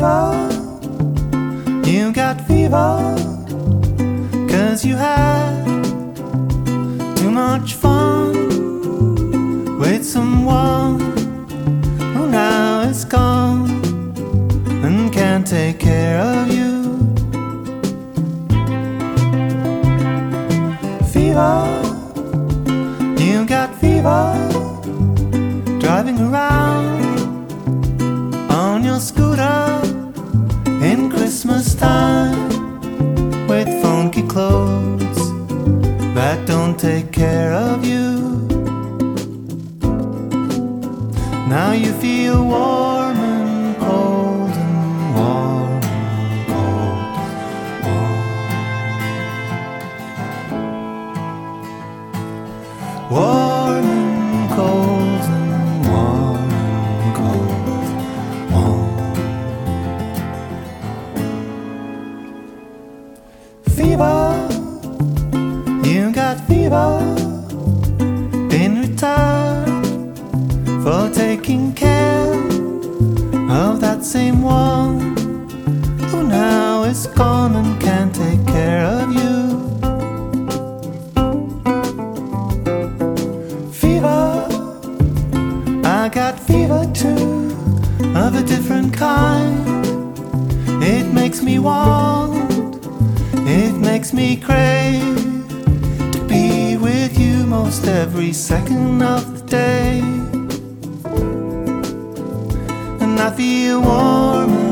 fever, you got fever, 'cause you had too much fun with someone who now is gone and can't take care of you. Fever, you got fever, driving around on your scooter in Christmas time with funky clothes that don't take care of you. Now you feel warm and cold and warm and cold, warm and cold and warm and cold, warm. Fever, you got fever, in return for taking care of that same one who now is gone and can't take care of you. Fever, I got fever too, of a different kind. It makes me want, it makes me crave to be with you most every second of the day. And I feel warm